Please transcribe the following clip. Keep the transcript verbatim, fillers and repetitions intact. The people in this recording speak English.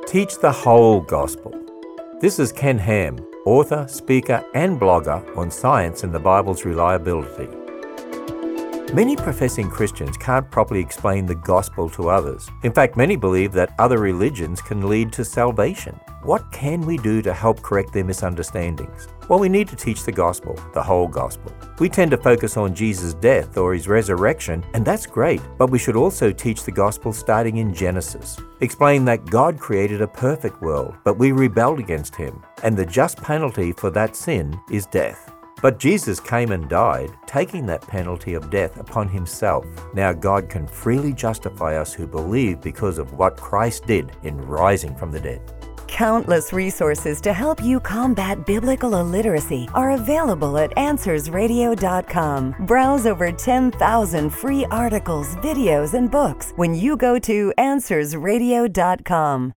Teach the whole gospel. This is Ken Ham, author, speaker, and blogger on science and the Bible's reliability. Many professing Christians can't properly explain the gospel to others. In fact, many believe that other religions can lead to salvation. What can we do to help correct their misunderstandings? Well, we need to teach the gospel, the whole gospel. We tend to focus on Jesus' death or his resurrection, and that's great, but we should also teach the gospel starting in Genesis. Explain that God created a perfect world, but we rebelled against him, and the just penalty for that sin is death. But Jesus came and died, taking that penalty of death upon himself. Now God can freely justify us who believe because of what Christ did in rising from the dead. Countless resources to help you combat biblical illiteracy are available at answers radio dot com. Browse over ten thousand free articles, videos, and books when you go to answers radio dot com.